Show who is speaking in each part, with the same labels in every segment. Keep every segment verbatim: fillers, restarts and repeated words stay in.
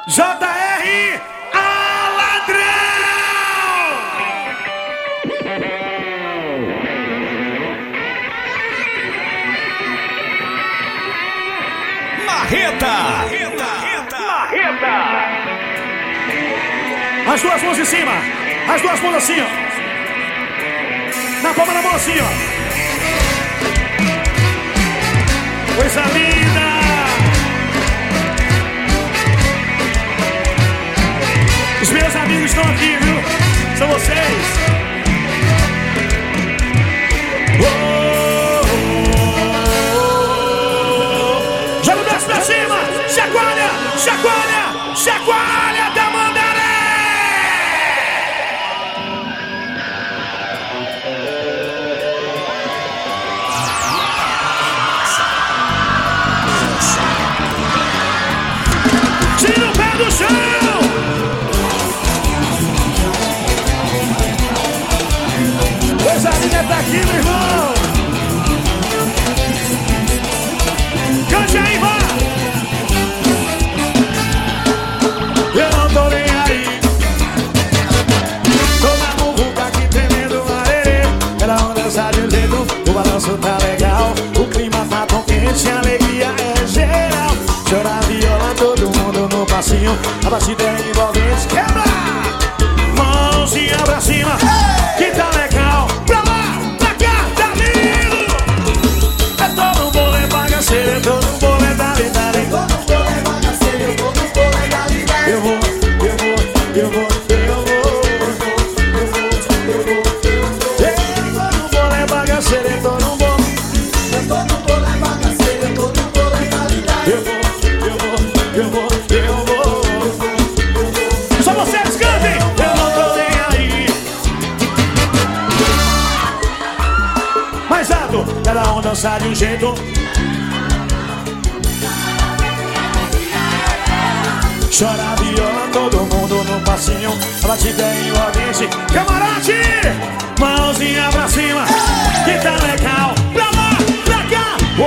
Speaker 1: J R a ladrão!
Speaker 2: Marreta! Marreta! Marreta!
Speaker 1: As duas mãos em cima, as duas mãos assim, ó. Na palma da mão assim, ó. Coisa linda! Os meus amigos estão aqui, viu? São vocês. Oh, oh, oh. Joga o braço pra cima. Chacoalha, chacoalha, chacoalha da Mandaré. Tira o pé do chão. Coisa linda tá aqui, meu irmão. Cante aí, vá. Eu não tô nem aí. Tô na muvuca aqui tremendo arerê. Ela anda dançar de jeito, o balanço tá legal. O clima tá tão quente, a alegria é geral. Chora viola, todo mundo no passinho. A batida é envolvente, quebra. Mãozinha pra cima, que tá legal. Pra lá, pra cá, tá lindo. É todo um bolê bagaceiro, é todo um bolê dali, dali.
Speaker 3: Todo um bolê bagaceiro, todo um bolê dali, dali.
Speaker 1: Eu vou, eu vou, eu vou, eu vou.
Speaker 3: Eu vou, eu vou, eu vou.
Speaker 1: É todo um bolê bagaceiro, é todo um bolê.
Speaker 3: É todo um bolê bagaceiro, é todo um bolê dali, dali.
Speaker 1: Eu vou, eu vou, eu vou, eu vou. Só vocês cantem. Eu não tô nem aí. Mais alto, cada um dançar de um jeito. Chora a viola, todo mundo no passinho. A batida é envolvente. Camarote, mãozinha pra cima, que tá legal. Pra lá, pra cá. Oh,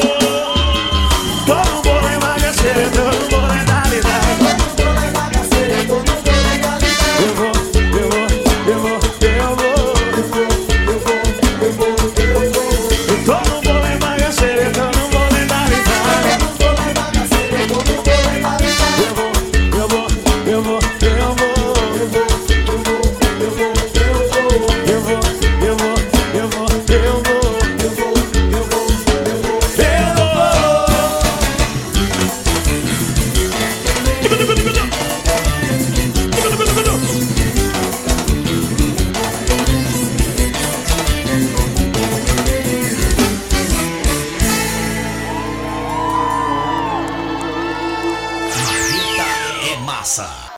Speaker 1: todo um bolê bagaceiro, todo um bolê dali, dali.
Speaker 3: Todo um bolê bagaceiro, é todo um bolê dali, dali.
Speaker 1: Eu vou, eu vou, eu vou, eu vou.
Speaker 3: Eu vou, eu vou, eu vou.
Speaker 1: Todo um bolê bagaceiro, todo um bolê dali, dali.
Speaker 3: Todo um bolê bagaceiro, é todo um bolê dali, dali.
Speaker 1: Eu vou, eu vou, eu vou, eu vou.
Speaker 3: Eu vou, eu vou, eu vou.
Speaker 1: Eu vou, eu vou, eu vou, eu vou.
Speaker 3: Eu vou, eu vou, eu vou.
Speaker 2: Marreta é massa.